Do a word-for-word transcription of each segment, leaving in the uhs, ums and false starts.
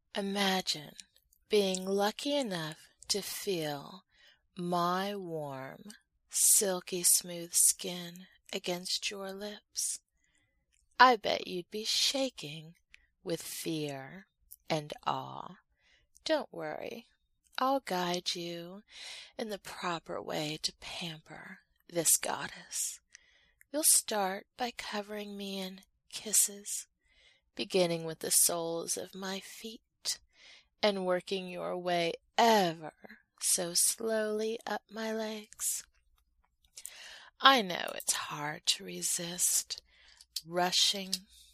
Imagine being lucky enough to feel my warm, silky smooth skin against your lips. I bet you'd be shaking with fear and awe. Don't worry, I'll guide you in the proper way to pamper this goddess. You'll start by covering me in kisses, beginning with the soles of my feet and working your way ever so slowly up my legs. I know it's hard to resist rushing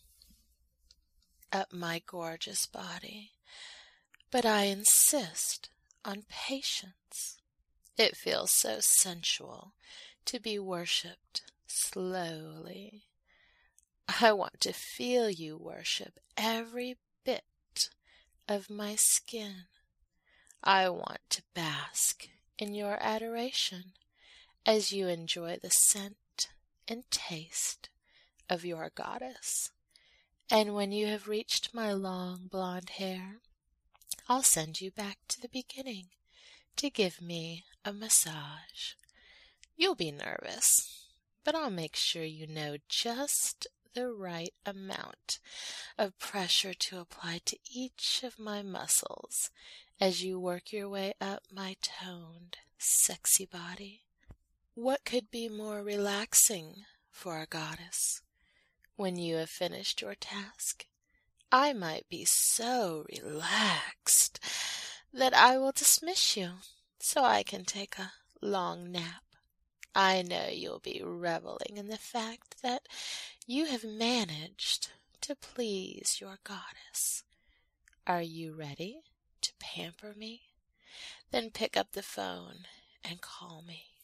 up my gorgeous body, but I insist on patience. It feels so sensual to be worshipped slowly. I want to feel you worship every bit of my skin. I want to bask in your adoration as you enjoy the scent and taste of your goddess. And when you have reached my long blonde hair, I'll send you back to the beginning to give me a massage. You'll be nervous, but I'll make sure you know just the right amount of pressure to apply to each of my muscles as you work your way up my toned, sexy body. What could be more relaxing for a goddess? When you have finished your task, I might be so relaxed that I will dismiss you so I can take a long nap. I know you'll be reveling in the fact that you have managed to please your goddess. Are you ready to pamper me? Then pick up the phone and call me.